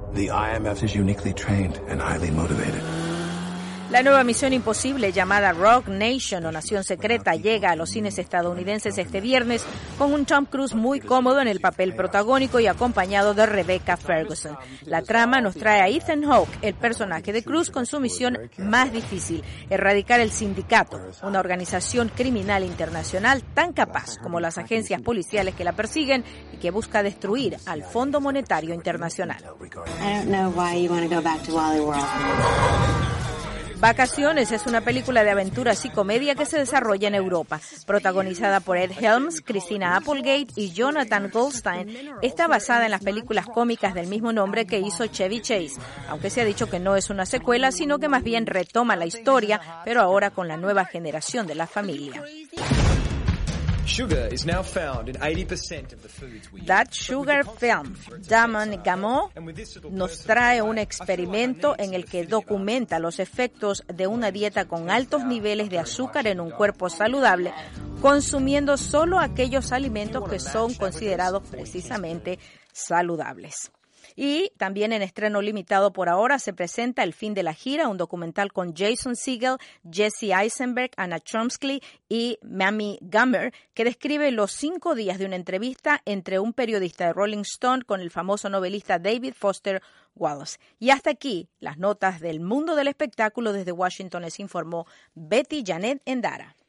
The IMF is uniquely trained and highly motivated. La nueva Misión Imposible, llamada Rogue Nation o Nación Secreta, llega a los cines estadounidenses este viernes con un Tom Cruise muy cómodo en el papel protagónico y acompañado de Rebecca Ferguson. La trama nos trae a Ethan Hawke, el personaje de Cruise, con su misión más difícil: erradicar el sindicato, una organización criminal internacional tan capaz como las agencias policiales que la persiguen y que busca destruir al Fondo Monetario Internacional. Vacaciones es una película de aventuras y comedia que se desarrolla en Europa. Protagonizada por Ed Helms, Christina Applegate y Jonathan Goldstein, está basada en las películas cómicas del mismo nombre que hizo Chevy Chase, aunque se ha dicho que no es una secuela, sino que más bien retoma la historia, pero ahora con la nueva generación de la familia. Sugar is now found in 80% of the foods we That Sugar Film, Damon Gameau, nos trae un experimento en el que documenta los efectos de una dieta con altos niveles de azúcar en un cuerpo saludable, consumiendo solo aquellos alimentos que son considerados precisamente saludables. Y también en estreno limitado por ahora se presenta El fin de la gira, un documental con Jason Segel, Jesse Eisenberg, Anna Chomsky y Mamie Gummer, que describe los 5 días de una entrevista entre un periodista de Rolling Stone con el famoso novelista David Foster Wallace. Y hasta aquí las notas del mundo del espectáculo. Desde Washington les informó Betty Janet Endara.